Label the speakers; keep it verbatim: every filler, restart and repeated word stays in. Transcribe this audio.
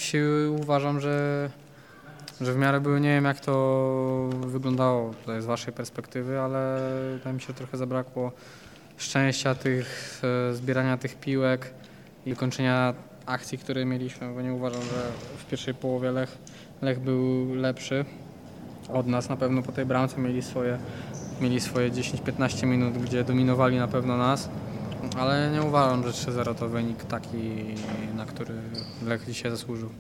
Speaker 1: dzisiaj uważam, że, że w miarę były, nie wiem jak to wyglądało tutaj z waszej perspektywy, ale wydaje mi się, że trochę zabrakło szczęścia tych, e, zbierania tych piłek i kończenia akcji, które mieliśmy, bo nie uważam, że w pierwszej połowie Lech, Lech był lepszy od nas. Na pewno po tej bramce mieli swoje, mieli swoje dziesięć piętnaście minut, gdzie dominowali na pewno nas, ale nie uważam, że trzy zero to wynik taki, na który Lech dzisiaj zasłużył.